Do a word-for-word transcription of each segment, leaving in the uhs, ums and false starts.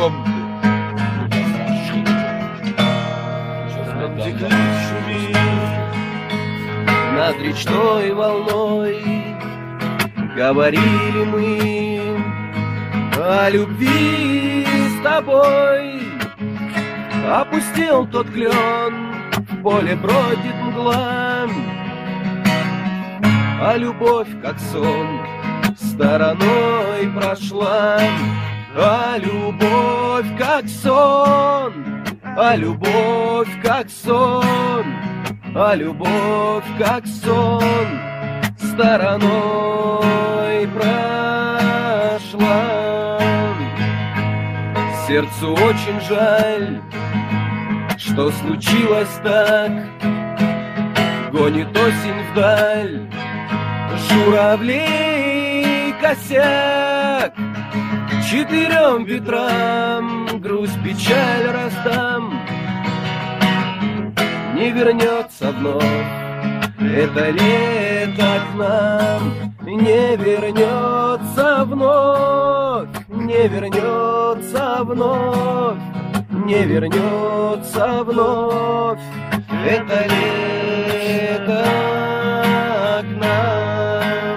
вам... Над речной волной говорили мы о любви с тобой. Опустил тот клен, в поле бродит мгла, а любовь, как сон, стороной прошла. А любовь, как сон, а любовь, как сон, а любовь, как сон, стороной прошла. Сердцу очень жаль, что случилось так. Гонит осень вдаль журавлей косяк. Четырем ветрам грусть, печаль раздам. Не вернется вновь это лето к нам. Не вернется вновь, не вернется вновь, не вернется вновь это лето к нам.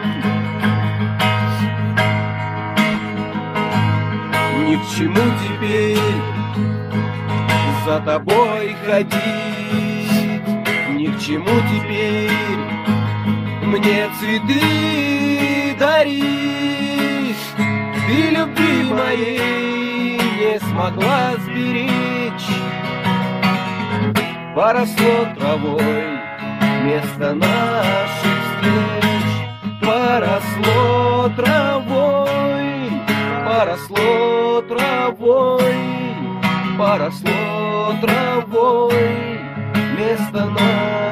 Ни к чему теперь за тобой ходить, ни к чему теперь мне цветы дарить. Ты любви моей не смогла сберечь. Поросло травой место наших встреч. Поросло травой, поросло травой, поросло травой место наших